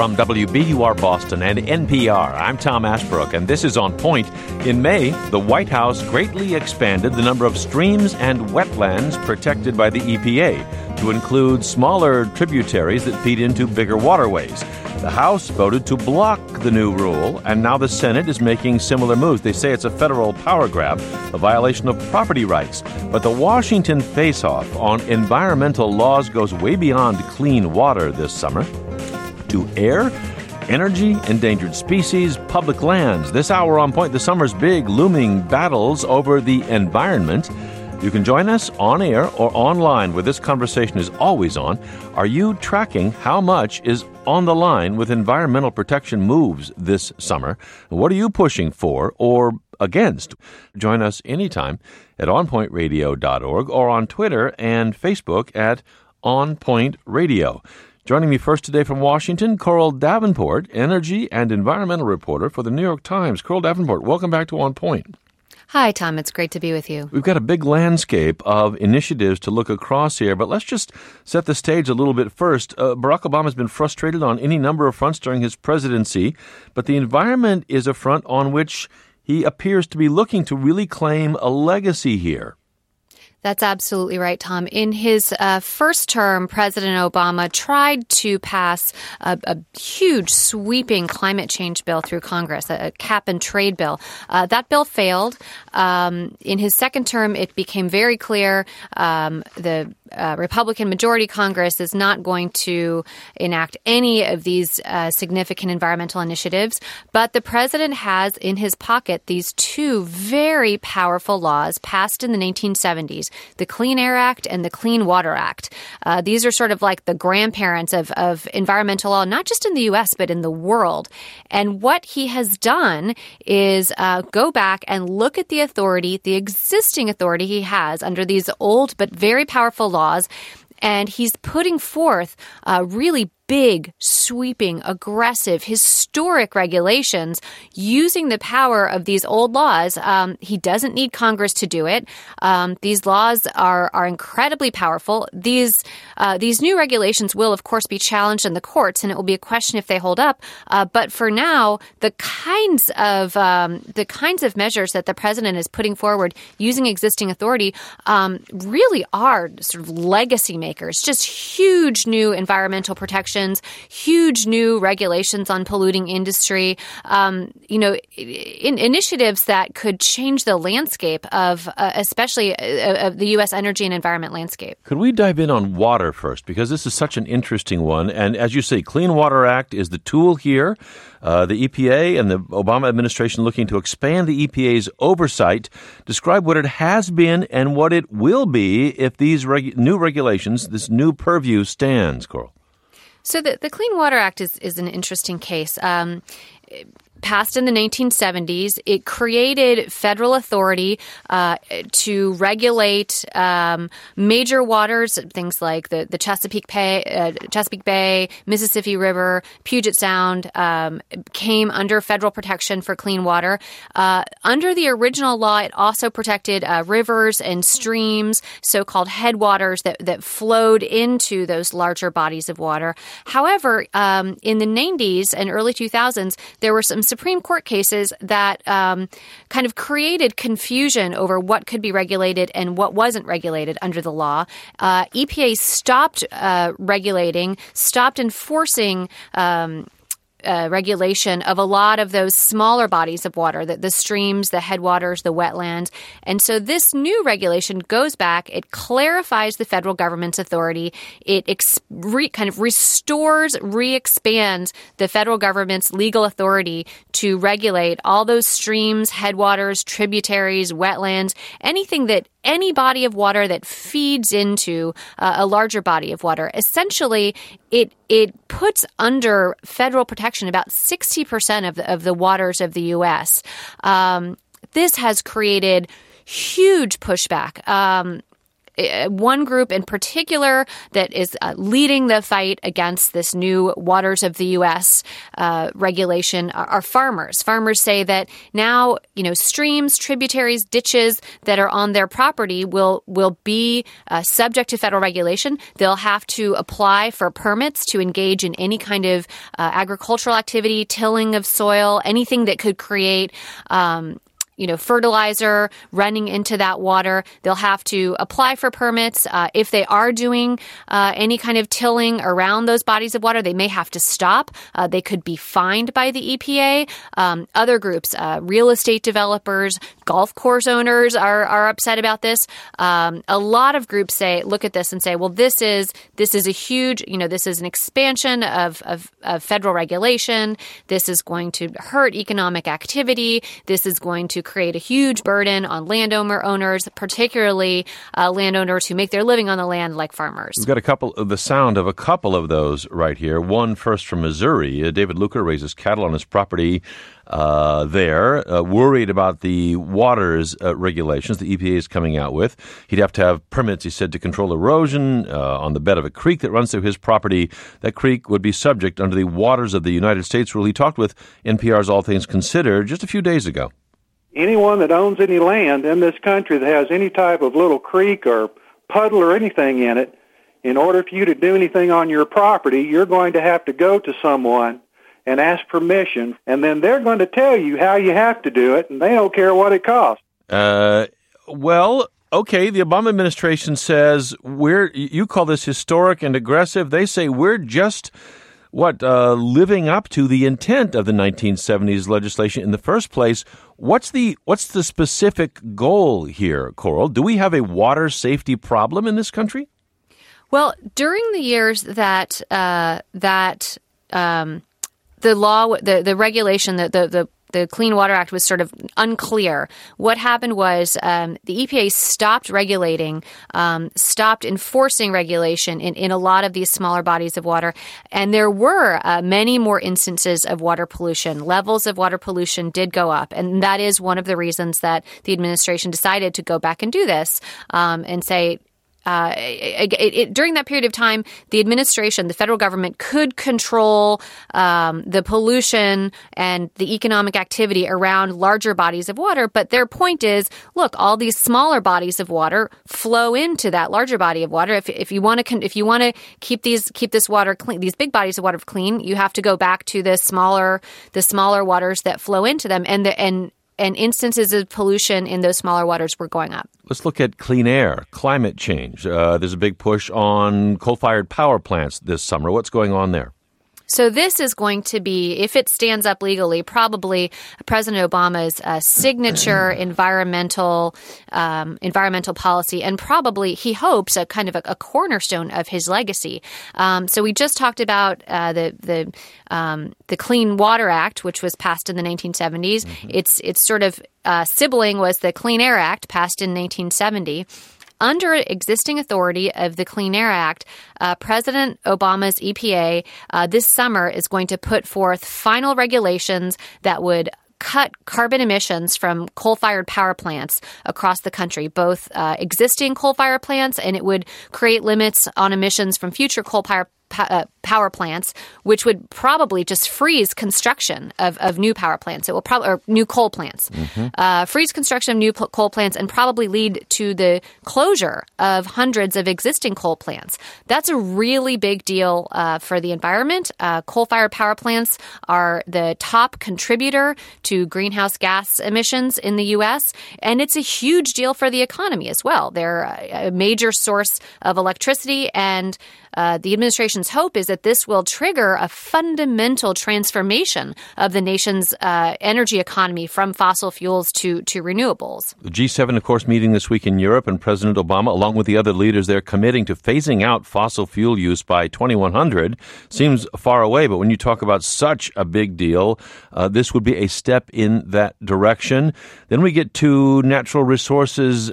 From WBUR Boston and NPR, I'm Tom Ashbrook, and this is On Point. In May, the White House greatly expanded the number of streams and wetlands protected by the EPA to include smaller tributaries that feed into bigger waterways. The House voted to block the new rule, and now the Senate is making similar moves. They say it's a federal power grab, a violation of property rights. But the Washington face-off on environmental laws goes way beyond clean water this summer to air, energy, endangered species, public lands. This hour on Point, the summer's big looming battles over the environment. You can join us on air or online where this conversation is always on. Are you tracking how much is on the line with environmental protection moves this summer? What are you pushing for or against? Join us anytime at onpointradio.org or on Twitter and Facebook at onpointradio. Joining me first today from Washington, Coral Davenport, energy and environmental reporter for the New York Times. Coral Davenport, welcome back to On Point. Hi, Tom. It's great to be with you. We've got a big landscape of initiatives to look across here, but let's just set the stage a little bit first. Barack Obama has been frustrated on any number of fronts during his presidency, but the environment is a front on which he appears to be looking to really claim a legacy here. That's absolutely right, Tom. In his first term, President Obama tried to pass a huge, sweeping climate change bill through Congress, a cap-and-trade bill. That bill failed. In his second term, it became very clear the Republican majority Congress is not going to enact any of these significant environmental initiatives. But the president has in his pocket these two very powerful laws passed in the 1970s, the Clean Air Act and the Clean Water Act. These are sort of like the grandparents of environmental law, not just in the U.S., but in the world. And what he has done is go back and look at the authority, the existing authority he has under these old but very powerful laws, and he's putting forth really big, sweeping, aggressive, historic regulations using the power of these old laws. He doesn't need Congress to do it. These laws are incredibly powerful. These new regulations will, of course, be challenged in the courts, and it will be a question if they hold up. But for now, the kinds of measures that the president is putting forward using existing authority really are sort of legacy makers. Just huge new environmental protections, huge new regulations on polluting industry, initiatives that could change the landscape of especially of the U.S. energy and environment landscape. Could we dive in on water first? Because this is such an interesting one. And as you say, Clean Water Act is the tool here. The EPA and the Obama administration looking to expand the EPA's oversight. Describe what it has been and what it will be if these new regulations, this new purview stands, Coral. So the Clean Water Act is an interesting case. Passed in the 1970s, it created federal authority to regulate major waters, things like the Chesapeake Bay, Mississippi River, Puget Sound, came under federal protection for clean water. Under the original law, it also protected rivers and streams, so-called headwaters that flowed into those larger bodies of water. However, in the 90s and early 2000s, there were some Supreme Court cases that kind of created confusion over what could be regulated and what wasn't regulated under the law. EPA stopped regulating, stopped enforcing regulation of a lot of those smaller bodies of water, the streams, the headwaters, the wetlands. And so this new regulation goes back. It clarifies the federal government's authority. It kind of restores, re-expands the federal government's legal authority to regulate all those streams, headwaters, tributaries, wetlands, anything that any body of water that feeds into a larger body of water. Essentially, it puts under federal protection about 60% of the waters of the U.S. This has created huge pushback. one group in particular that is leading the fight against this new Waters of the U.S. Regulation are farmers. Farmers say that now, streams, tributaries, ditches that are on their property will be subject to federal regulation. They'll have to apply for permits to engage in any kind of agricultural activity, tilling of soil, anything that could create fertilizer running into that water. They'll have to apply for permits. If they are doing any kind of tilling around those bodies of water, they may have to stop. They could be fined by the EPA. Other groups, real estate developers, golf course owners are upset about this. A lot of groups look at this and say, well, this is a huge, this is an expansion of federal regulation. This is going to hurt economic activity. This is going to create a huge burden on landowners, particularly landowners who make their living on the land like farmers. We've got the sound of a couple of those right here. One first from Missouri. David Luker raises cattle on his property there, worried about the waters regulations the EPA is coming out with. He'd have to have permits, he said, to control erosion on the bed of a creek that runs through his property. That creek would be subject under the Waters of the United States rule. He talked with NPR's All Things Considered just a few days ago. Anyone that owns any land in this country that has any type of little creek or puddle or anything in it, in order for you to do anything on your property, you're going to have to go to someone and ask permission, and then they're going to tell you how you have to do it, and they don't care what it costs. Well, okay, the Obama administration says you call this historic and aggressive. They say we're just living up to the intent of the 1970s legislation in the first place. What's the specific goal here, Coral? Do we have a water safety problem in this country? Well, during the years that the law, the regulation, the Clean Water Act was sort of unclear. What happened was the EPA stopped regulating, stopped enforcing regulation in a lot of these smaller bodies of water. And there were many more instances of water pollution. Levels of water pollution did go up. And that is one of the reasons that the administration decided to go back and do this and say, during that period of time, the administration, the federal government, could control the pollution and the economic activity around larger bodies of water. But their point is, look, all these smaller bodies of water flow into that larger body of water. If you want to keep this water clean, these big bodies of water clean, you have to go back to the smaller waters that flow into them, and instances of pollution in those smaller waters were going up. Let's look at clean air, climate change. There's a big push on coal-fired power plants this summer. What's going on there? So this is going to be, if it stands up legally, probably President Obama's signature environmental policy, and probably, he hopes, a kind of a cornerstone of his legacy. So we just talked about the Clean Water Act, which was passed in the 1970s. Mm-hmm. Its sort of sibling was the Clean Air Act, passed in 1970. Under existing authority of the Clean Air Act, President Obama's EPA this summer is going to put forth final regulations that would cut carbon emissions from coal-fired power plants across the country, both existing coal-fired plants, and it would create limits on emissions from future coal-fired power plants, which would probably just freeze construction of new power plants. It will or new coal plants, freeze construction of new coal plants, and probably lead to the closure of hundreds of existing coal plants. That's a really big deal for the environment. Coal-fired power plants are the top contributor to greenhouse gas emissions in the U.S., and it's a huge deal for the economy as well. They're a major source of electricity, and the administration's hope is that this will trigger a fundamental transformation of the nation's energy economy from fossil fuels to renewables. The G7, of course, meeting this week in Europe, and President Obama, along with the other leaders there, committing to phasing out fossil fuel use by 2100. Seems far away, but when you talk about such a big deal, this would be a step in that direction. Then we get to natural resources,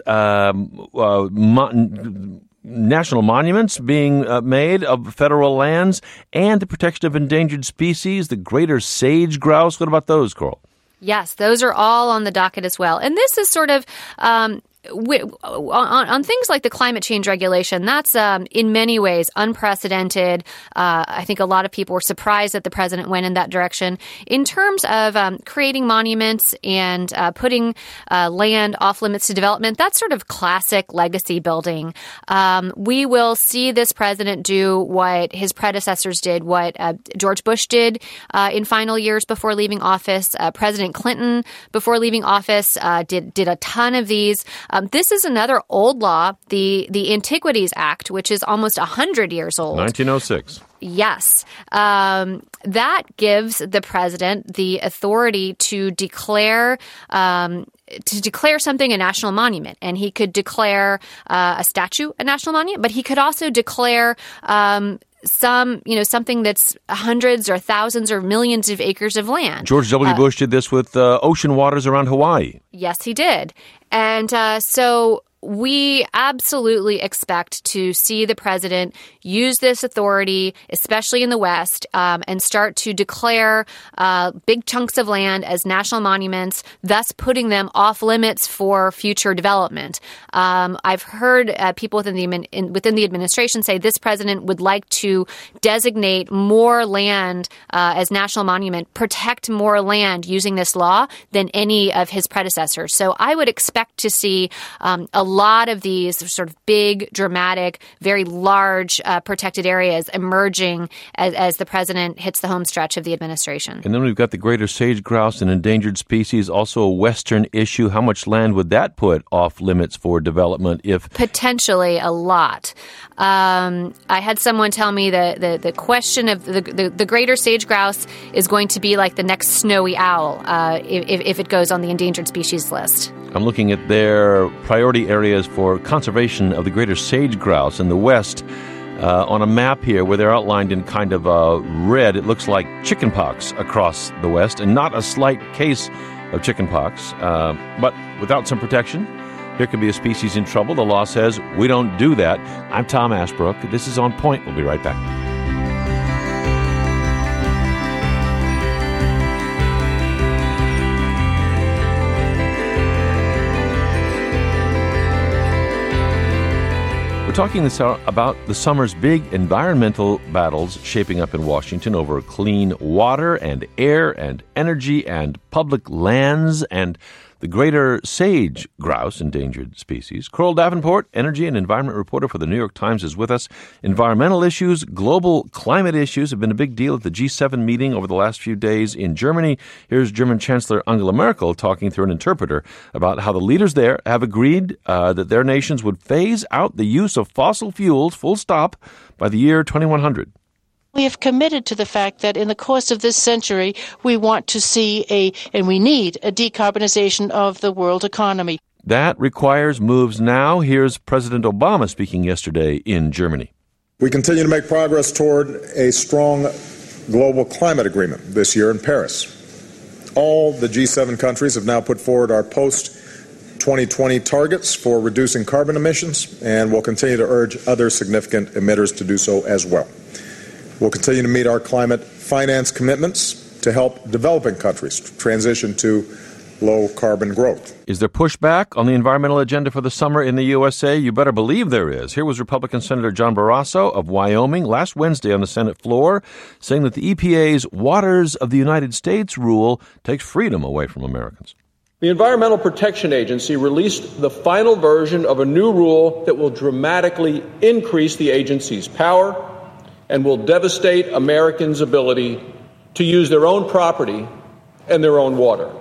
national monuments being made of federal lands, and the protection of endangered species, the greater sage grouse. What about those, Coral? Yes, those are all on the docket as well. And this is sort of on things like the climate change regulation, that's in many ways unprecedented. I think a lot of people were surprised that the president went in that direction. In terms of creating monuments and putting land off limits to development, that's sort of classic legacy building. We will see this president do what his predecessors did, what George Bush did in final years before leaving office. President Clinton, before leaving office, did a ton of these. This is another old law, the Antiquities Act, which is almost 100 years old. 1906. Yes. That gives the president the authority to declare something a national monument. And he could declare a statue a national monument, but he could also declare something that's hundreds or thousands or millions of acres of land. George W. Bush did this with ocean waters around Hawaii. Yes, he did. And so we absolutely expect to see the president use this authority, especially in the West, and start to declare big chunks of land as national monuments, thus putting them off limits for future development. I've heard people within the administration say this president would like to designate more land as national monument, protect more land using this law than any of his predecessors. So I would expect to see a lot of these sort of big, dramatic, very large protected areas emerging as the president hits the home stretch of the administration. And then we've got the greater sage grouse, an endangered species, also a Western issue. How much land would that put off limits for development if... Potentially a lot. I had someone tell me that the question of the greater sage grouse is going to be like the next snowy owl if it goes on the endangered species list. I'm looking at their priority areas for conservation of the greater sage grouse in the West on a map here where they're outlined in kind of red. It looks like chickenpox across the West, and not a slight case of chickenpox, but without some protection, here could be a species in trouble. The law says we don't do that. I'm Tom Ashbrook. This is On Point. We'll be right back. We're talking this hour about the summer's big environmental battles shaping up in Washington over clean water and air and energy and public lands and the greater sage grouse, endangered species. Coral Davenport, energy and environment reporter for the New York Times, is with us. Environmental issues, global climate issues have been a big deal at the G7 meeting over the last few days in Germany. Here's German Chancellor Angela Merkel talking through an interpreter about how the leaders there have agreed that their nations would phase out the use of fossil fuels, full stop, by the year 2100. We have committed to the fact that in the course of this century, we want to see and we need a decarbonization of the world economy. That requires moves now. Here's President Obama speaking yesterday in Germany. We continue to make progress toward a strong global climate agreement this year in Paris. All the G7 countries have now put forward our post-2020 targets for reducing carbon emissions, and we'll continue to urge other significant emitters to do so as well. We'll continue to meet our climate finance commitments to help developing countries transition to low-carbon growth. Is there pushback on the environmental agenda for the summer in the USA? You better believe there is. Here was Republican Senator John Barrasso of Wyoming last Wednesday on the Senate floor saying that the EPA's Waters of the United States rule takes freedom away from Americans. The Environmental Protection Agency released the final version of a new rule that will dramatically increase the agency's power and will devastate Americans' ability to use their own property and their own water.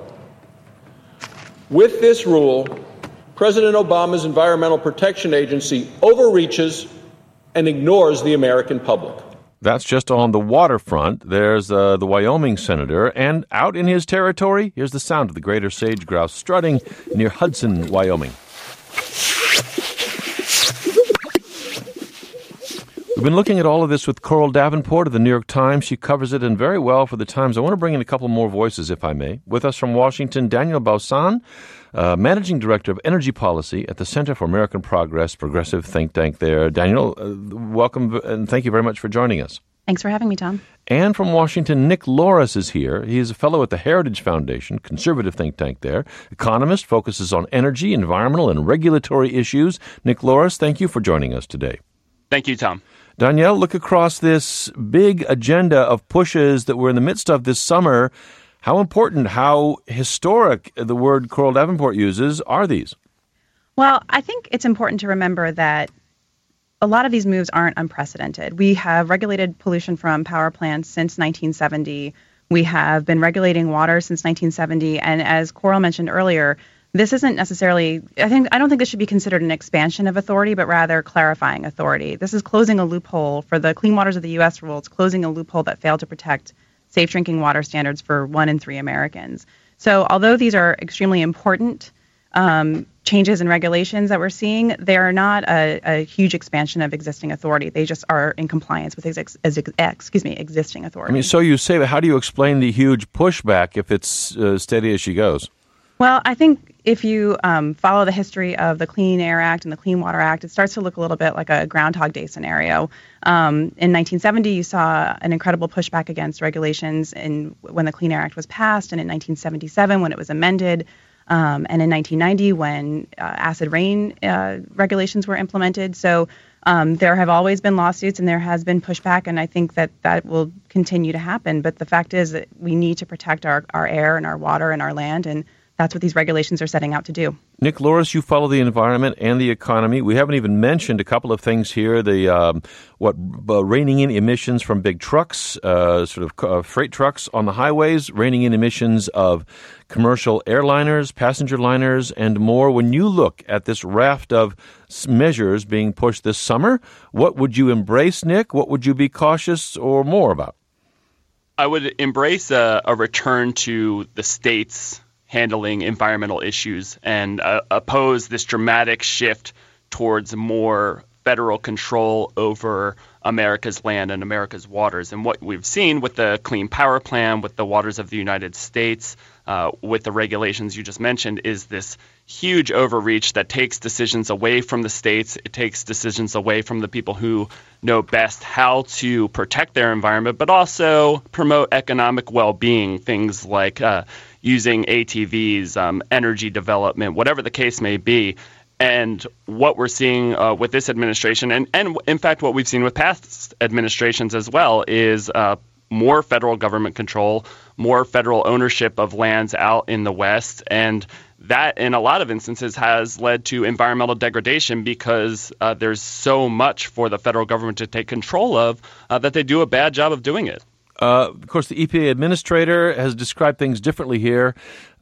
With this rule, President Obama's Environmental Protection Agency overreaches and ignores the American public. That's just on the waterfront. There's the Wyoming senator, and out in his territory, here's the sound of the greater sage grouse strutting near Hudson, Wyoming. We've been looking at all of this with Coral Davenport of the New York Times. She covers it and very well for the Times. I want to bring in a couple more voices, if I may. With us from Washington, Daniel Bausan, Managing Director of Energy Policy at the Center for American Progress, progressive think tank there. Daniel, welcome and thank you very much for joining us. Thanks for having me, Tom. And from Washington, Nick Loris is here. He is a fellow at the Heritage Foundation, conservative think tank there. Economist, focuses on energy, environmental, and regulatory issues. Nick Loris, thank you for joining us today. Thank you, Tom. Danielle, look across this big agenda of pushes that we're in the midst of this summer. How important, how historic, the word Coral Davenport uses, are these? Well, I think it's important to remember that a lot of these moves aren't unprecedented. We have regulated pollution from power plants since 1970. We have been regulating water since 1970. And as Coral mentioned earlier, this isn't necessarily, I don't think this should be considered an expansion of authority, but rather clarifying authority. This is closing a loophole for the Clean Waters of the U.S. rule. It's closing a loophole that failed to protect safe drinking water standards for 1 in 3 Americans. So although these are extremely important changes in regulations that we're seeing, they are not a huge expansion of existing authority. They just are in compliance with existing authority. I mean, so you say, but how do you explain the huge pushback if it's steady as she goes? Well, I think if you follow the history of the Clean Air Act and the Clean Water Act, it starts to look a little bit like a Groundhog Day scenario. In 1970, you saw an incredible pushback against regulations when the Clean Air Act was passed, and in 1977 when it was amended, and in 1990 when acid rain regulations were implemented. So there have always been lawsuits and there has been pushback, and I think that will continue to happen. But the fact is that we need to protect our air and our water and our land, and that's what these regulations are setting out to do. Nick Loris, you follow the environment and the economy. We haven't even mentioned a couple of things here. The reining in emissions from big trucks, freight trucks on the highways, reining in emissions of commercial airliners, passenger liners, and more. When you look at this raft of measures being pushed this summer, what would you embrace, Nick? What would you be cautious or more about? I would embrace a return to the states handling environmental issues and oppose this dramatic shift towards more federal control over America's land and America's waters. And what we've seen with the Clean Power Plan, with the waters of the United States, with the regulations you just mentioned, is this huge overreach that takes decisions away from the states. It takes decisions away from the people who know best how to protect their environment, but also promote economic well-being, things like using ATVs, energy development, whatever the case may be. And what we're seeing with this administration, and in fact what we've seen with past administrations as well, is more federal government control, more federal ownership of lands out in the West. And that, in a lot of instances, has led to environmental degradation because there's so much for the federal government to take control of that they do a bad job of doing it. Of course, the EPA administrator has described things differently here.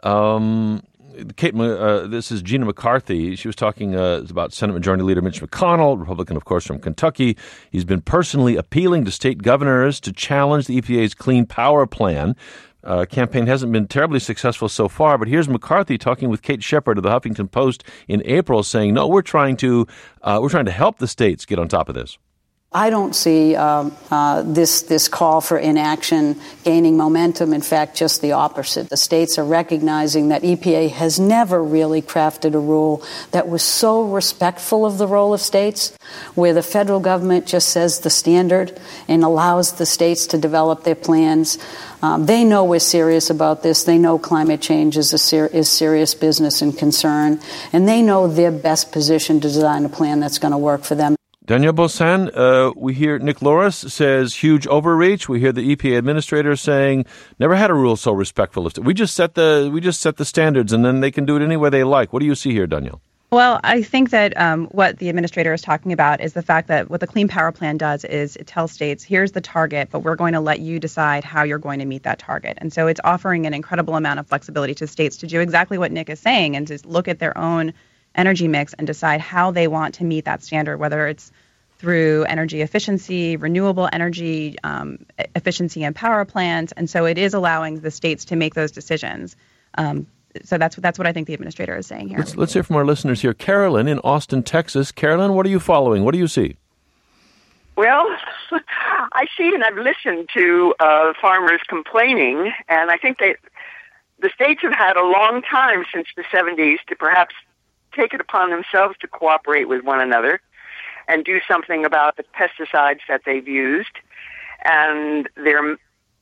This is Gina McCarthy. She was talking about Senate Majority Leader Mitch McConnell, Republican, of course, from Kentucky. He's been personally appealing to state governors to challenge the EPA's Clean Power Plan. Campaign hasn't been terribly successful so far, but here's McCarthy talking with Kate Shepard of the Huffington Post in April, saying, "No, we're trying to help the states get on top of this." I don't see this call for inaction gaining momentum. In fact, just the opposite. The states are recognizing that EPA has never really crafted a rule that was so respectful of the role of states, where the federal government just says the standard and allows the states to develop their plans. They know we're serious about this. They know climate change is serious business and concern, and they know they're best positioned to design a plan that's going to work for them. Danielle Beaussin, we hear Nick Loris says huge overreach. We hear the EPA administrator saying never had a rule so respectful. We just set the standards, and then they can do it any way they like. What do you see here, Danielle? Well, I think that what the administrator is talking about is the fact that what the Clean Power Plan does is it tells states, here's the target, but we're going to let you decide how you're going to meet that target. And so it's offering an incredible amount of flexibility to states to do exactly what Nick is saying and to look at their own energy mix and decide how they want to meet that standard, whether it's through energy efficiency, renewable energy efficiency in power plants. And so it is allowing the states to make those decisions. So that's what I think the administrator is saying here. Let's hear from our listeners here. Carolyn in Austin, Texas. Carolyn, what are you following? What do you see? Well, I see and I've listened to farmers complaining, and I think the states have had a long time since the 70s to perhaps take it upon themselves to cooperate with one another and do something about the pesticides that they've used. and their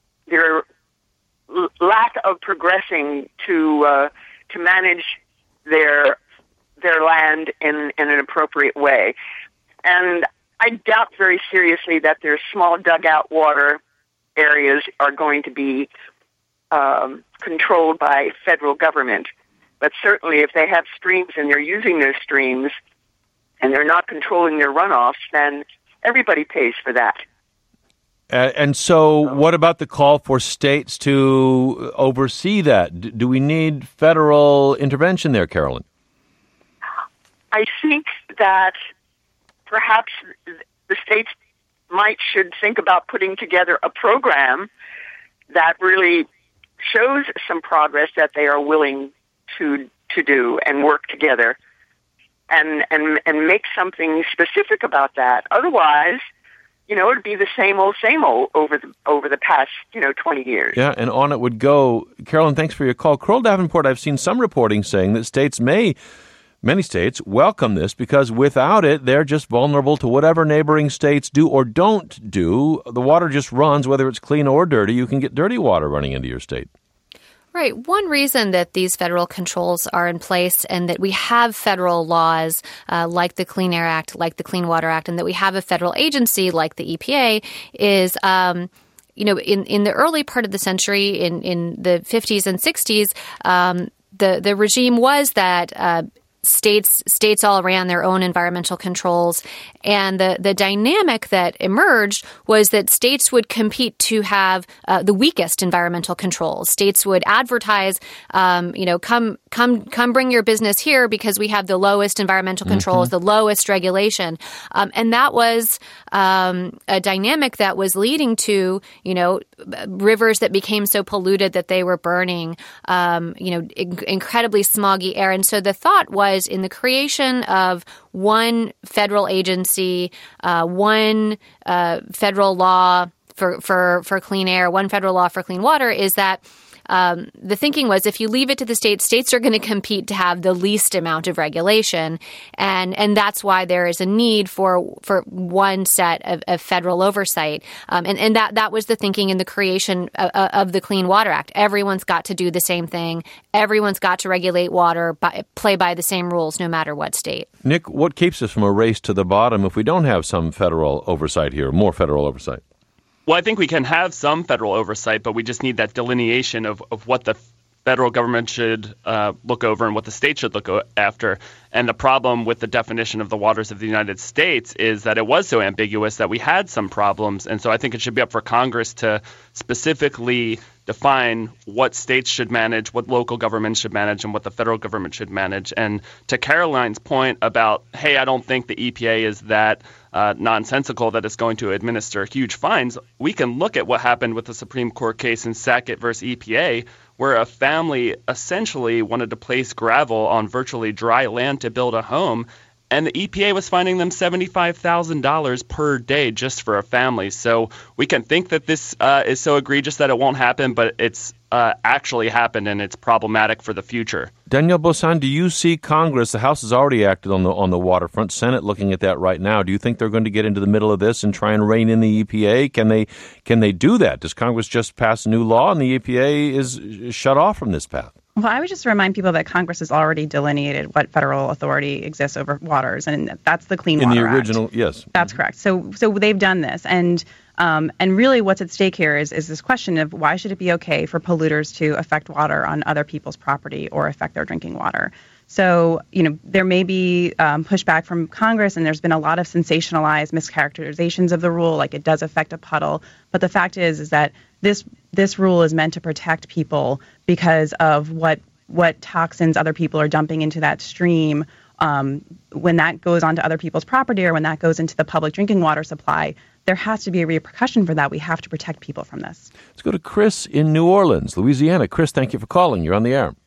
lack of progressing to manage their land in an appropriate way. And I doubt very seriously that their small dugout water areas are going to be controlled by federal government. But certainly if they have streams and they're using those streams and they're not controlling their runoffs, then everybody pays for that. And so what about the call for states to oversee that? Do we need federal intervention there, Carolyn? I think that perhaps the states should think about putting together a program that really shows some progress that they are willing to do and work together and make something specific about that. Otherwise, it'd be the same old over the past, 20 years. Yeah, and on it would go. Carolyn, thanks for your call. Crowell Davenport, I've seen some reporting saying that many states welcome this because without it, they're just vulnerable to whatever neighboring states do or don't do. The water just runs, whether it's clean or dirty. You can get dirty water running into your state. Right. One reason that these federal controls are in place and that we have federal laws like the Clean Air Act, like the Clean Water Act, and that we have a federal agency like the EPA is, in the early part of the century, in the 50s and 60s, the regime was that states all ran their own environmental controls. And the dynamic that emerged was that states would compete to have the weakest environmental controls. States would advertise, come bring your business here because we have the lowest environmental controls, the lowest regulation. And that was a dynamic that was leading to, rivers that became so polluted that they were burning, incredibly smoggy air. And so the thought was in the creation of one federal agency, one federal law for clean air, one federal law for clean water, is that the thinking was if you leave it to the states are going to compete to have the least amount of regulation. And that's why there is a need for one set of federal oversight. And that was the thinking in the creation of the Clean Water Act. Everyone's got to do the same thing. Everyone's got to regulate water, play by the same rules, no matter what state. Nick, what keeps us from a race to the bottom if we don't have some federal oversight here, more federal oversight? Well, I think we can have some federal oversight, but we just need that delineation of what the federal government should look over and what the state should look after. And the problem with the definition of the waters of the United States is that it was so ambiguous that we had some problems. And so I think it should be up for Congress to specifically define what states should manage, what local governments should manage, and what the federal government should manage. And to Caroline's point about, hey, I don't think the EPA is that nonsensical that it's going to administer huge fines, we can look at what happened with the Supreme Court case in Sackett versus EPA, where a family essentially wanted to place gravel on virtually dry land to build a home, and the EPA was fining them $75,000 per day just for a family. So we can think that this is so egregious that it won't happen, but it's actually happened, and it's problematic for the future. Danielle Boisson, do you see Congress, the House has already acted on the waterfront, Senate looking at that right now. Do you think they're going to get into the middle of this and try and rein in the EPA? Can they do that? Does Congress just pass a new law and the EPA is shut off from this path? Well, I would just remind people that Congress has already delineated what federal authority exists over waters, and that's the Clean Water Act. In the original, yes. That's correct. So they've done this, and really what's at stake here is this question of why should it be okay for polluters to affect water on other people's property or affect their drinking water? So, there may be pushback from Congress, and there's been a lot of sensationalized mischaracterizations of the rule, like it does affect a puddle. But the fact is that this rule is meant to protect people because of what toxins other people are dumping into that stream. When that goes onto other people's property or when that goes into the public drinking water supply, there has to be a repercussion for that. We have to protect people from this. Let's go to Chris in New Orleans, Louisiana. Chris, thank you for calling. You're on the air.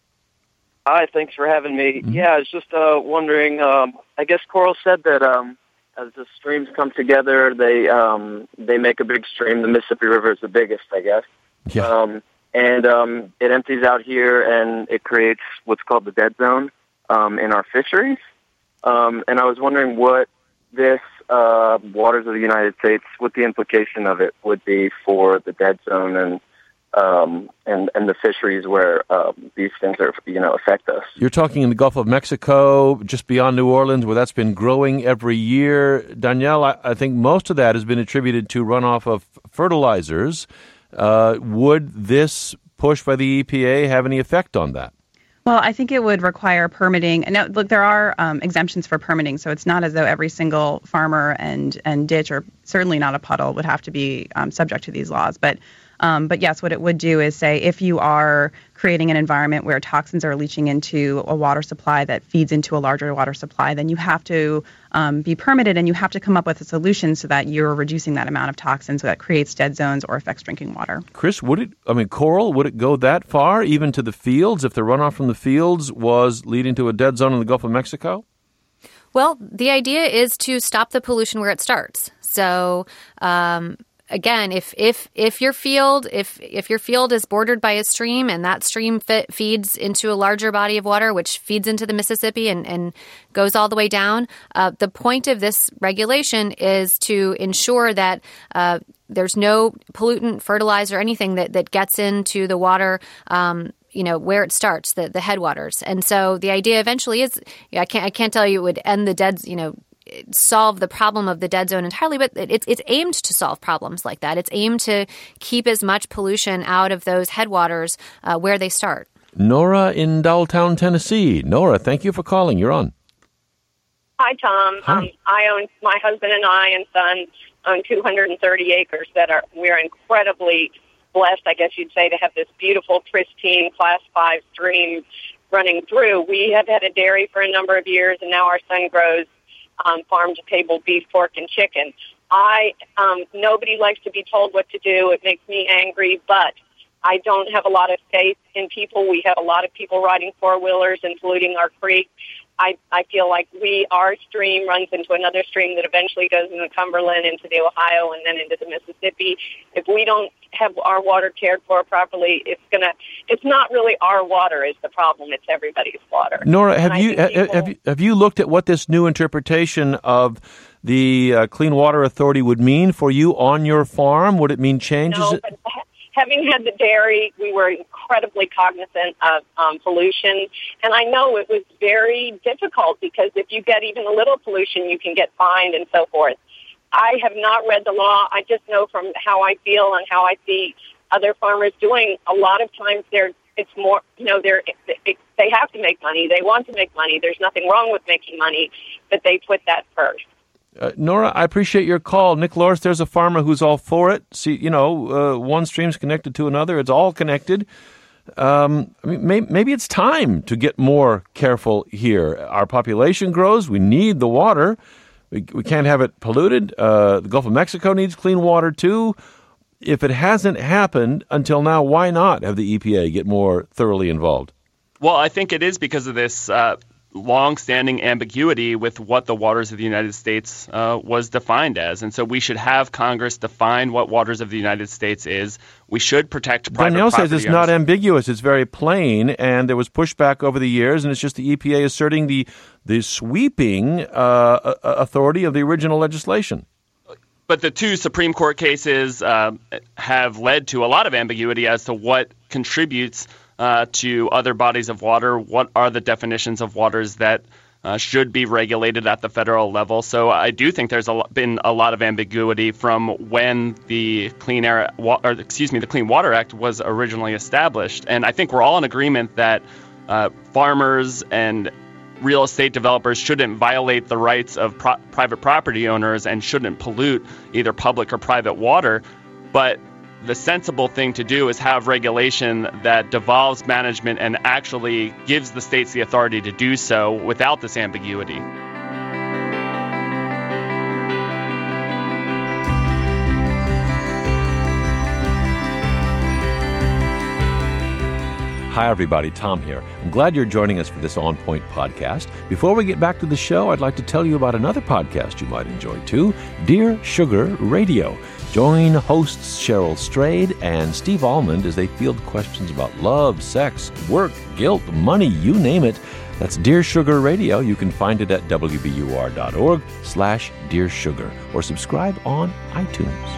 Hi, thanks for having me. Mm-hmm. Yeah, I was just wondering, I guess Coral said that as the streams come together, they make a big stream. The Mississippi River is the biggest, I guess. Yeah. And it empties out here, and it creates what's called the dead zone in our fisheries. And I was wondering what this waters of the United States, what the implication of it would be for the dead zone and the fisheries where these things are, affect us. You're talking in the Gulf of Mexico, just beyond New Orleans, where that's been growing every year. Danielle, I think most of that has been attributed to runoff of fertilizers. Would this push by the EPA have any effect on that? Well, I think it would require permitting. Now, look, there are exemptions for permitting, so it's not as though every single farmer and ditch, or certainly not a puddle, would have to be subject to these laws. But yes, what it would do is say if you are creating an environment where toxins are leaching into a water supply that feeds into a larger water supply, then you have to be permitted, and you have to come up with a solution so that you're reducing that amount of toxins that creates dead zones or affects drinking water. Chris, Coral, would it go that far, even to the fields, if the runoff from the fields was leading to a dead zone in the Gulf of Mexico? Well, the idea is to stop the pollution where it starts. So, again, if your field is bordered by a stream and that stream feeds into a larger body of water, which feeds into the Mississippi and goes all the way down, the point of this regulation is to ensure that there's no pollutant, fertilizer, anything that gets into the water, where it starts, the headwaters. And so the idea eventually is, I can't tell you it would end the dead, solve the problem of the dead zone entirely, but it's aimed to solve problems like that. It's aimed to keep as much pollution out of those headwaters where they start. Nora in Dowelltown, Tennessee. Nora, thank you for calling. You're on. Hi, Tom. Hi. My husband and I and son own 230 acres we're incredibly blessed, I guess you'd say, to have this beautiful, pristine Class 5 stream running through. We have had a dairy for a number of years, and now our son grows farm-to-table beef, pork, and chicken. Nobody likes to be told what to do. It makes me angry, but I don't have a lot of faith in people. We have a lot of people riding four-wheelers and polluting our creek. I feel like our stream runs into another stream that eventually goes into Cumberland, into the Ohio, and then into the Mississippi. If we don't have our water cared for properly, it's not really our water is the problem, it's everybody's water. Nora, have you looked at what this new interpretation of the Clean Water Authority would mean for you on your farm? Would it mean changes? No, but having had the dairy, we were incredibly cognizant of pollution, and I know it was very difficult because if you get even a little pollution, you can get fined and so forth. I have not read the law. I just know from how I feel and how I see other farmers doing. A lot of times they have to make money. They want to make money. There's nothing wrong with making money, but they put that first. Nora, I appreciate your call. Nick Loris, there's a farmer who's all for it. See, one stream's connected to another. It's all connected. Maybe it's time to get more careful here. Our population grows. We need the water. We can't have it polluted. The Gulf of Mexico needs clean water, too. If it hasn't happened until now, why not have the EPA get more thoroughly involved? Well, I think it is because of this long-standing ambiguity with what the waters of the United States was defined as. And so we should have Congress define what waters of the United States is. We should protect private Danielle property says it's not ambiguous. It's very plain, and there was pushback over the years, and it's just the EPA asserting the sweeping authority of the original legislation. But the two Supreme Court cases have led to a lot of ambiguity as to what contributes to other bodies of water. What are the definitions of waters that should be regulated at the federal level? So I do think there's been a lot of ambiguity from when the Clean Water Act was originally established. And I think we're all in agreement that farmers and real estate developers shouldn't violate the rights of private property owners and shouldn't pollute either public or private water. But the sensible thing to do is have regulation that devolves management and actually gives the states the authority to do so without this ambiguity. Hi, everybody. Tom here. I'm glad you're joining us for this On Point podcast. Before we get back to the show, I'd like to tell you about another podcast you might enjoy, too, Dear Sugar Radio. Join hosts Cheryl Strayed and Steve Almond as they field questions about love, sex, work, guilt, money, you name it. That's Dear Sugar Radio. You can find it at wbur.org/Dear Sugar or subscribe on iTunes.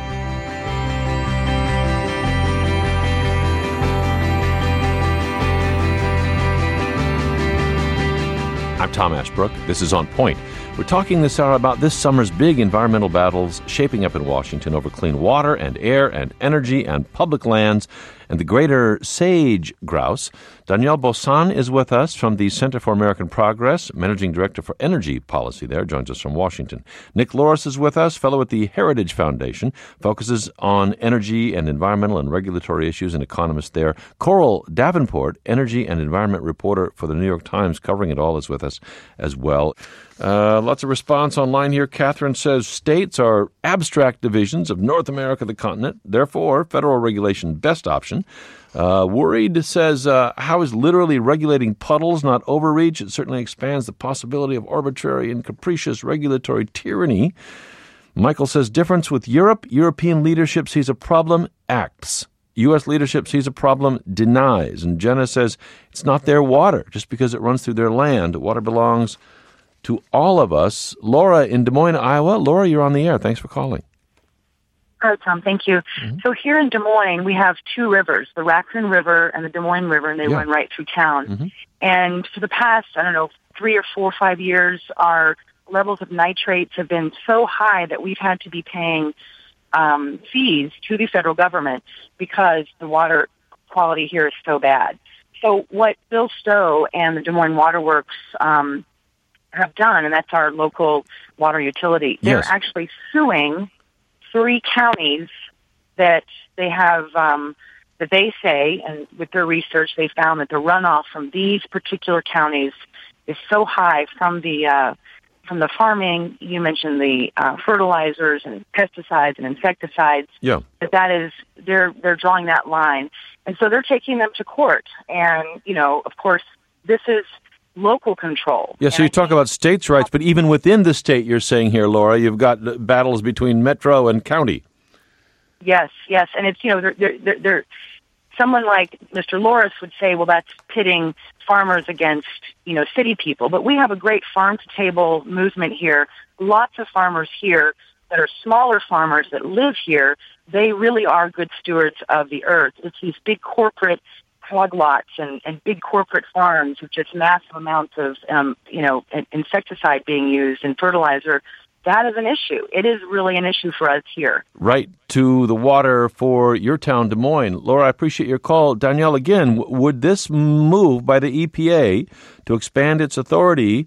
I'm Tom Ashbrook. This is On Point. We're talking this hour about this summer's big environmental battles shaping up in Washington over clean water and air and energy and public lands and the greater sage grouse. Danielle Bossan is with us from the Center for American Progress, Managing Director for Energy Policy there, joins us from Washington. Nick Loris is with us, fellow at the Heritage Foundation, focuses on energy and environmental and regulatory issues, and economist there. Coral Davenport, energy and environment reporter for the New York Times, covering it all, is with us as well. Lots of response online here. Catherine says, states are abstract divisions of North America, the continent. Therefore, federal regulation best option. Worried says, how is literally regulating puddles not overreach? It certainly expands the possibility of arbitrary and capricious regulatory tyranny. Michael says, difference with Europe. European leadership sees a problem, acts. U.S. leadership sees a problem, denies. And Jenna says, it's not their water just because it runs through their land. Water belongs to all of us. Laura in Des Moines, Iowa. Laura, you're on the air. Thanks for calling. Oh, Tom, thank you. Mm-hmm. So here in Des Moines, we have two rivers, the Raccoon River and the Des Moines River, and they run right through town. Mm-hmm. And for the past, 3 or 4 or 5 years, our levels of nitrates have been so high that we've had to be paying fees to the federal government because the water quality here is so bad. So what Bill Stowe and the Des Moines Water Works have done, and that's our local water utility, they're actually suing 3 counties that they have, that they say, and with their research, they found that the runoff from these particular counties is so high from the farming. You mentioned the fertilizers and pesticides and insecticides. Yeah, that is they're drawing that line, and so they're taking them to court. And of course, this is local control. Yeah, so you talk about states' rights, but even within the state, you're saying here, Laura, you've got battles between metro and county. Yes, and it's they're someone like Mr. Loris would say, well, that's pitting farmers against city people, but we have a great farm to table movement here. Lots of farmers here that are smaller farmers that live here. They really are good stewards of the earth. It's these big corporate hog lots and big corporate farms with just massive amounts of, insecticide being used and fertilizer. That is an issue. It is really an issue for us here. Right to the water for your town, Des Moines. Laura, I appreciate your call. Danielle, again, would this move by the EPA to expand its authority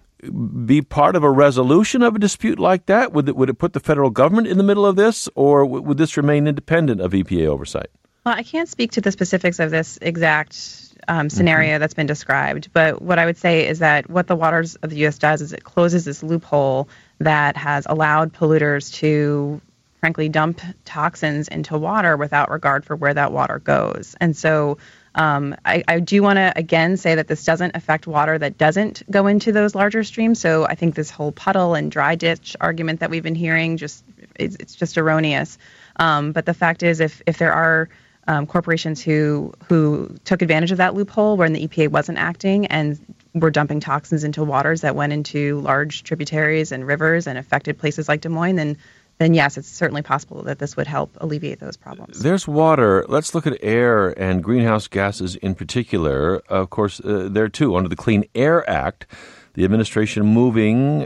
be part of a resolution of a dispute like that? Would it put the federal government in the middle of this, or would this remain independent of EPA oversight? Well, I can't speak to the specifics of this exact scenario that's been described, but what I would say is that what the Waters of the U.S. does is it closes this loophole that has allowed polluters to, frankly, dump toxins into water without regard for where that water goes. And so I do want to, again, say that this doesn't affect water that doesn't go into those larger streams. So I think this whole puddle and dry ditch argument that we've been hearing, it's just erroneous. But the fact is, if there are corporations who took advantage of that loophole when the EPA wasn't acting and were dumping toxins into waters that went into large tributaries and rivers and affected places like Des Moines, then yes, it's certainly possible that this would help alleviate those problems. There's water. Let's look at air and greenhouse gases in particular. Of course, there too, under the Clean Air Act, the administration moving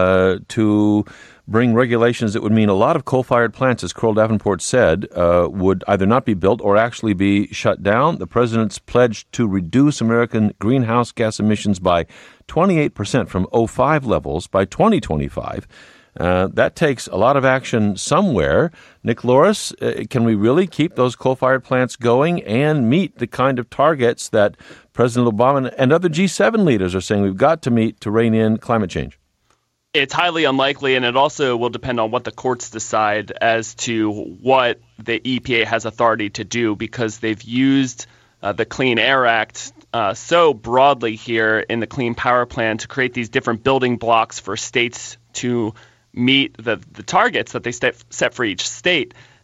to bring regulations that would mean a lot of coal-fired plants, as Coral Davenport said, would either not be built or actually be shut down. The president's pledged to reduce American greenhouse gas emissions by 28% from 2005 levels by 2025. That takes a lot of action somewhere. Nick Loris, can we really keep those coal-fired plants going and meet the kind of targets that President Obama and other G7 leaders are saying we've got to meet to rein in climate change? It's highly unlikely, and it also will depend on what the courts decide as to what the EPA has authority to do, because they've used the Clean Air Act so broadly here in the Clean Power Plan to create these different building blocks for states to meet the targets that they set for each state.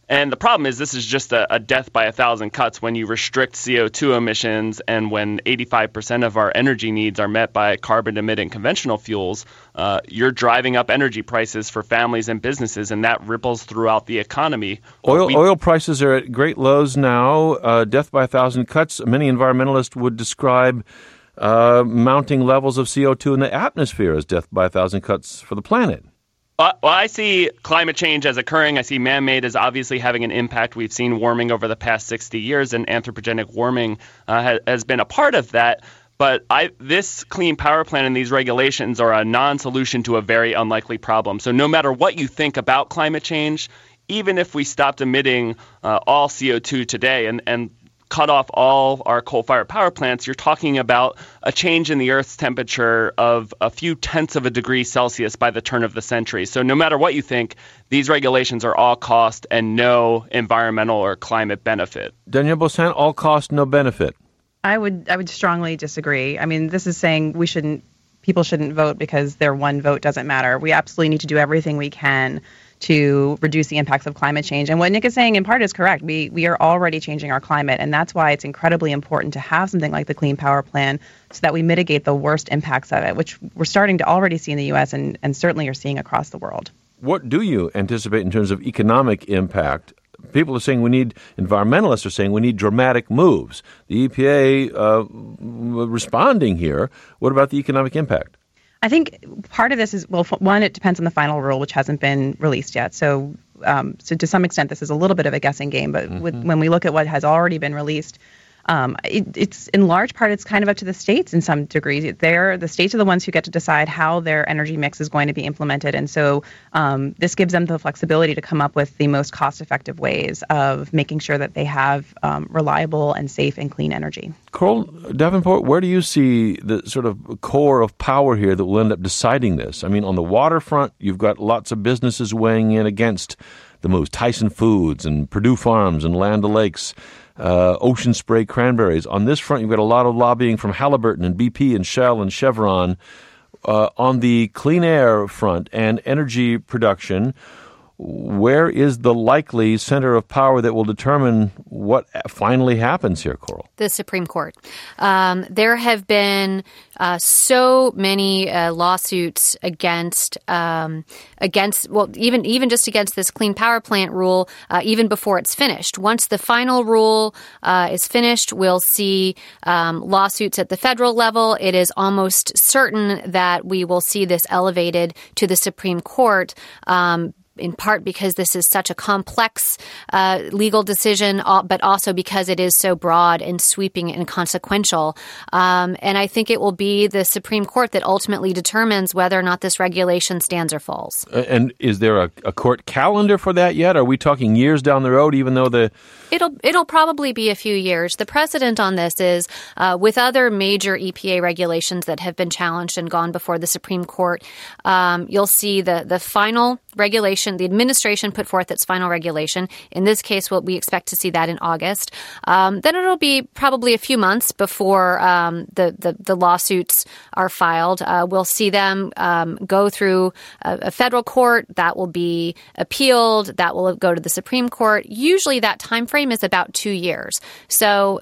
And the problem is this is just a death by 1,000 cuts when you restrict CO2 emissions and when 85% of our energy needs are met by carbon-emitting conventional fuels. You're driving up energy prices for families and businesses, and that ripples throughout the economy. Oil prices are at great lows now. Death by 1,000 cuts. Many environmentalists would describe mounting levels of CO2 in the atmosphere as death by 1,000 cuts for the planet. Well, I see climate change as occurring. I see man-made as obviously having an impact. We've seen warming over the past 60 years, and anthropogenic warming has been a part of that. But this Clean Power Plan and these regulations are a non-solution to a very unlikely problem. So no matter what you think about climate change, even if we stopped emitting all CO2 today and cut off all our coal-fired power plants, you're talking about a change in the Earth's temperature of a few tenths of a degree Celsius by the turn of the century. So no matter what you think, these regulations are all cost and no environmental or climate benefit. Danielle Beaussin, all cost, no benefit. I would strongly disagree. I mean, this is saying people shouldn't vote because their one vote doesn't matter. We absolutely need to do everything we can to reduce the impacts of climate change. And what Nick is saying in part is correct. We are already changing our climate, and that's why it's incredibly important to have something like the Clean Power Plan so that we mitigate the worst impacts of it, which we're starting to already see in the U.S. and certainly are seeing across the world. What do you anticipate in terms of economic impact? People are saying environmentalists are saying we need dramatic moves. The EPA responding here. What about the economic impact? I think part of this is, well, one, it depends on the final rule, which hasn't been released yet. So to some extent, this is a little bit of a guessing game. But when we look at what has already been released, it's in large part, it's kind of up to the states in some degrees. The states are the ones who get to decide how their energy mix is going to be implemented. And so this gives them the flexibility to come up with the most cost-effective ways of making sure that they have reliable and safe and clean energy. Coral Davenport, where do you see the sort of core of power here that will end up deciding this? I mean, on the waterfront, you've got lots of businesses weighing in against the moves. Tyson Foods and Purdue Farms and Land O'Lakes. Ocean Spray Cranberries. On this front, you've got a lot of lobbying from Halliburton and BP and Shell and Chevron. On the clean air front and energy production, where is the likely center of power that will determine what finally happens here, Coral? The Supreme Court. There have been so many lawsuits against even just against this Clean Power Plant rule, even before it's finished. Once the final rule is finished, we'll see lawsuits at the federal level. It is almost certain that we will see this elevated to the Supreme Court. In part because this is such a complex legal decision, but also because it is so broad and sweeping and consequential. And I think it will be the Supreme Court that ultimately determines whether or not this regulation stands or falls. And is there a court calendar for that yet? Are we talking years down the road, even though It'll probably be a few years. The precedent on this is with other major EPA regulations that have been challenged and gone before the Supreme Court, you'll see the final regulation, the administration put forth its final regulation. In this case, we expect to see that in August. Then it'll be probably a few months before the lawsuits are filed. We'll see them go through a federal court. That will be appealed. That will go to the Supreme Court. Usually that time frame is about 2 years. So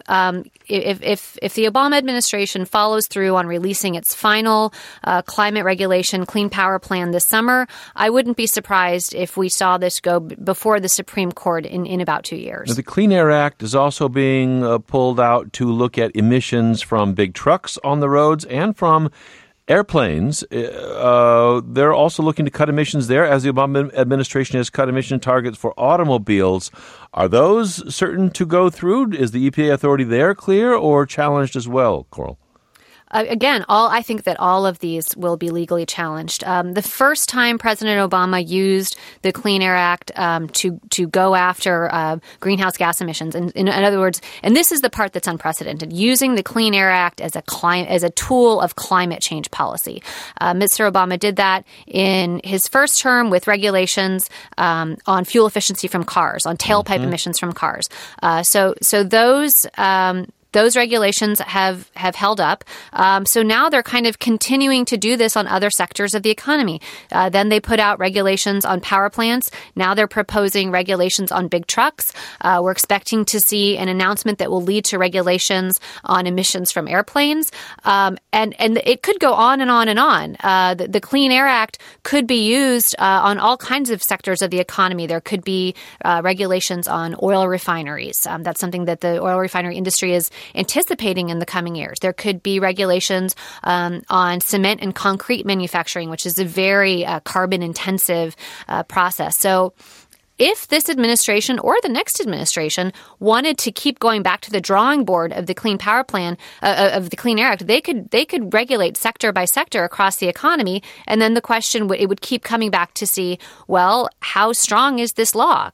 if the Obama administration follows through on releasing its final climate regulation, Clean Power Plan this summer, I wouldn't be surprised if we saw this go before the Supreme Court in about 2 years. Now, the Clean Air Act is also being pulled out to look at emissions from big trucks on the roads and from airplanes. They're also looking to cut emissions there, as the Obama administration has cut emission targets for automobiles. Are those certain to go through? Is the EPA authority there clear or challenged as well, Coral? Again, I think that all of these will be legally challenged. The first time President Obama used the Clean Air Act to go after greenhouse gas emissions, and in other words, and this is the part that's unprecedented, using the Clean Air Act as a tool of climate change policy. Mr. Obama did that in his first term with regulations on fuel efficiency from cars, on tailpipe emissions from cars. So those Those regulations have held up. So now they're kind of continuing to do this on other sectors of the economy. Then they put out regulations on power plants. Now they're proposing regulations on big trucks. We're expecting to see an announcement that will lead to regulations on emissions from airplanes. And it could go on and on and on. The Clean Air Act could be used on all kinds of sectors of the economy. There could be regulations on oil refineries. That's something that the oil refinery industry is anticipating in the coming years. There could be regulations on cement and concrete manufacturing, which is a very carbon-intensive process. So if this administration or the next administration wanted to keep going back to the drawing board of the Clean Power Plan, of the Clean Air Act, they could regulate sector by sector across the economy. And then the question, it would keep coming back to see, well, how strong is this law?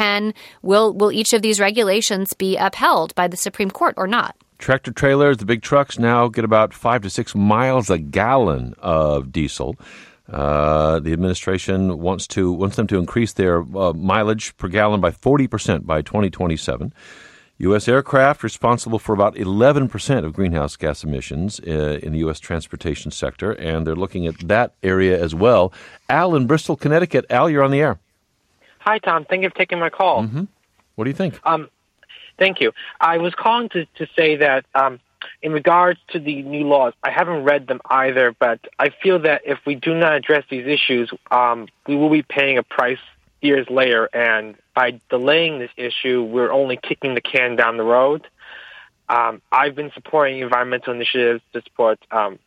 Will each of these regulations be upheld by the Supreme Court or not? Tractor trailers, the big trucks now get about 5 to 6 miles a gallon of diesel. The administration wants them to increase their mileage per gallon by 40% by 2027. U.S. aircraft responsible for about 11% of greenhouse gas emissions in the U.S. transportation sector, and they're looking at that area as well. Al in Bristol, Connecticut. Al, you're on the air. Hi, Tom. Thank you for taking my call. Mm-hmm. What do you think? Thank you. I was calling to say that in regards to the new laws, I haven't read them either, but I feel that if we do not address these issues, we will be paying a price years later, and by delaying this issue, we're only kicking the can down the road. I've been supporting environmental initiatives to support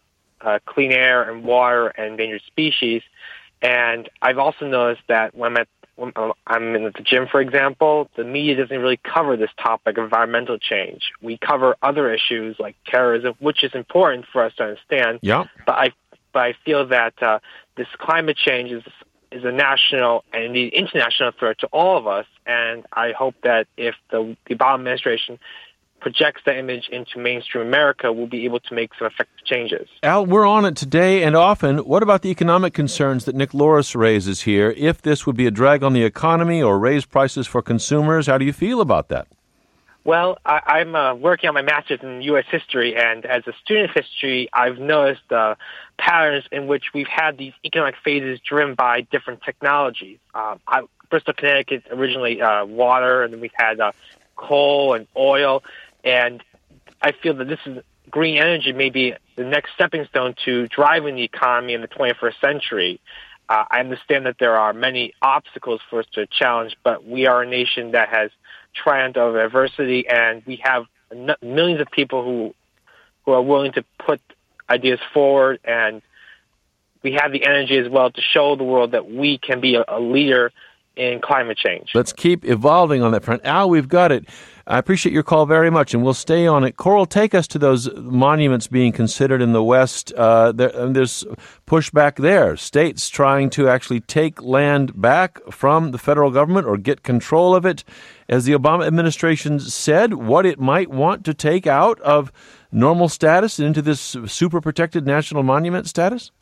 clean air and water and endangered species, and I've also noticed that when I'm in the gym, for example, the media doesn't really cover this topic of environmental change. We cover other issues like terrorism, which is important for us to understand. Yeah. But I feel that this climate change is a national and indeed international threat to all of us. And I hope that if the Obama administration projects that image into mainstream America, we'll be able to make some effective changes. Al, we're on it today and often. What about the economic concerns that Nick Loris raises here? If this would be a drag on the economy or raise prices for consumers, how do you feel about that? Well, I'm working on my master's in U.S. history, and as a student of history, I've noticed patterns in which we've had these economic phases driven by different technologies. Bristol, Connecticut, originally water, and then we've had coal and oil. And I feel that green energy may be the next stepping stone to driving the economy in the 21st century. I understand that there are many obstacles for us to challenge, but we are a nation that has triumphed over adversity, and we have millions of people who are willing to put ideas forward, and we have the energy as well to show the world that we can be a leader in climate change. Let's keep evolving on that front. Al, we've got it. I appreciate your call very much, and we'll stay on it. Coral, take us to those monuments being considered in the West. There's pushback there. States trying to actually take land back from the federal government or get control of it. As the Obama administration said, what it might want to take out of normal status and into this super protected national monument status?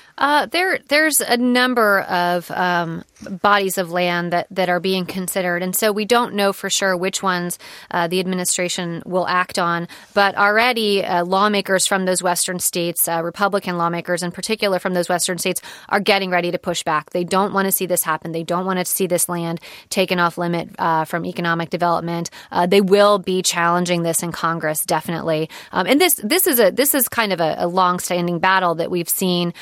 There's a number of bodies of land that are being considered, and so we don't know for sure which ones the administration will act on. But already lawmakers from those western states, Republican lawmakers in particular from those western states, are getting ready to push back. They don't want to see this happen. They don't want to see this land taken off limit from economic development. They will be challenging this in Congress, definitely. And this is kind of a long-standing battle that we've seen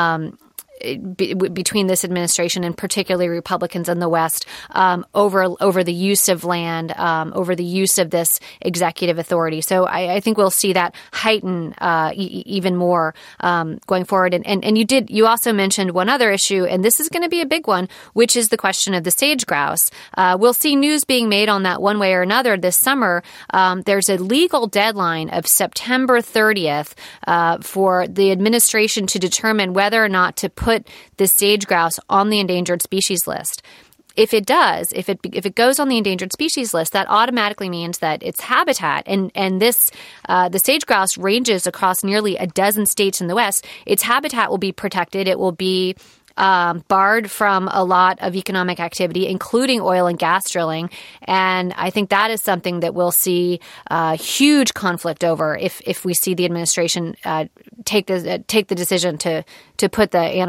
between this administration and particularly Republicans in the West over the use of land, over the use of this executive authority. So I think we'll see that heighten even more going forward. And you also mentioned one other issue, and this is going to be a big one, which is the question of the sage grouse. We'll see news being made on that one way or another this summer. There's a legal deadline of September 30th for the administration to determine whether or not to put the sage grouse on the endangered species list. If it does, if it goes on the endangered species list, that automatically means that its habitat and this the sage grouse ranges across nearly a dozen states in the West. Its habitat will be protected. It will be barred from a lot of economic activity, including oil and gas drilling. And I think that is something that we'll see huge conflict over if we see the administration take the decision to put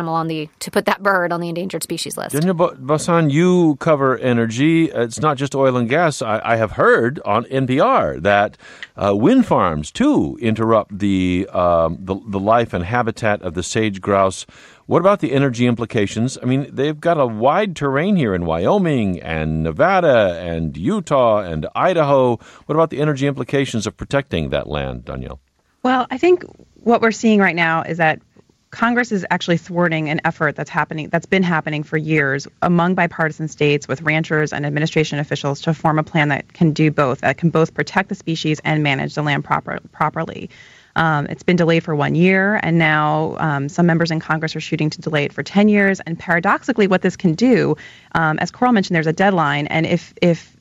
that bird on the endangered species list. Daniel Bossan, you cover energy. It's not just oil and gas. I have heard on NPR that wind farms too interrupt the life and habitat of the sage grouse. What about the energy implications? I mean, they've got a wide terrain here in Wyoming and Nevada and Utah and Idaho. What about the energy implications of protecting that land, Danielle? Well, I think what we're seeing right now is that Congress is actually thwarting an effort that's been happening for years among bipartisan states with ranchers and administration officials to form a plan that can do both, that can both protect the species and manage the land properly. It's been delayed for 1 year, and now some members in Congress are shooting to delay it for 10 years. And paradoxically, what this can do, as Coral mentioned, there's a deadline, and if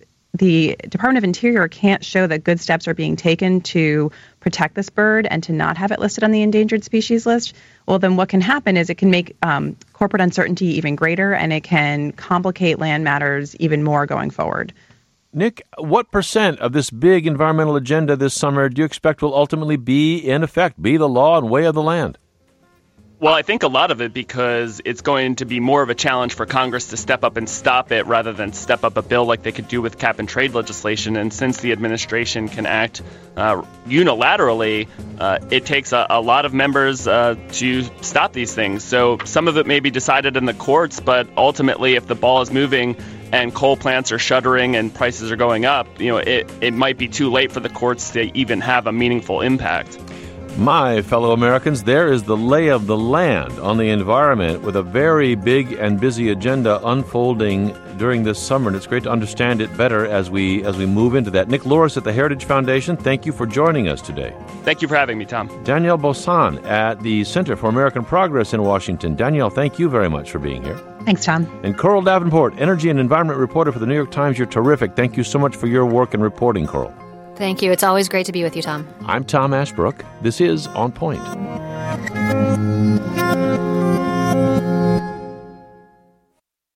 the Department of Interior can't show that good steps are being taken to protect this bird and to not have it listed on the endangered species list, well, then what can happen is it can make corporate uncertainty even greater, and it can complicate land matters even more going forward. Nick, what percent of this big environmental agenda this summer do you expect will ultimately be in effect, be the law and way of the land? Well, I think a lot of it because it's going to be more of a challenge for Congress to step up and stop it rather than step up a bill like they could do with cap and trade legislation. And since the administration can act unilaterally, it takes a lot of members to stop these things. So some of it may be decided in the courts, but ultimately if the ball is moving and coal plants are shuttering and prices are going up, it might be too late for the courts to even have a meaningful impact. My fellow Americans, there is the lay of the land on the environment with a very big and busy agenda unfolding during this summer, and it's great to understand it better as we move into that. Nick Loris at the Heritage Foundation, thank you for joining us today. Thank you for having me, Tom. Danielle Bossan at the Center for American Progress in Washington. Danielle, thank you very much for being here. Thanks, Tom. And Coral Davenport, energy and environment reporter for the New York Times. You're terrific. Thank you so much for your work in reporting, Coral. Thank you. It's always great to be with you, Tom. I'm Tom Ashbrook. This is On Point.